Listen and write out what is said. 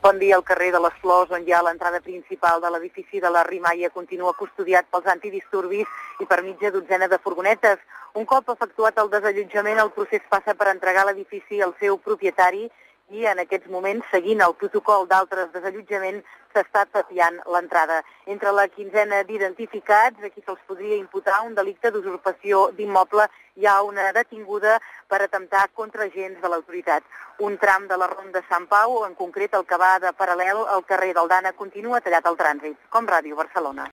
Bon dia. El carrer de les Flors, on hi ha l'entrada principal de l'edifici de la Rimaia, continua custodiat pels antidisturbis i per mitja dotzena de furgonetes. Un cop efectuat el desallotjament, el procés passa per entregar l'edifici al seu propietari i en aquests moments, seguint el protocol d'altres desallotjaments, s'està tapiant l'entrada. Entre la quinzena d'identificats, aquí se'ls podria imputar un delicte d'usurpació d'immoble, hi ha una detinguda per atemptar contra agents de l'autoritat. Un tram de la Ronda Sant Pau, en concret el que va de paral·lel al carrer d'Aldana, continua tallat al trànsit. Com Ràdio Barcelona.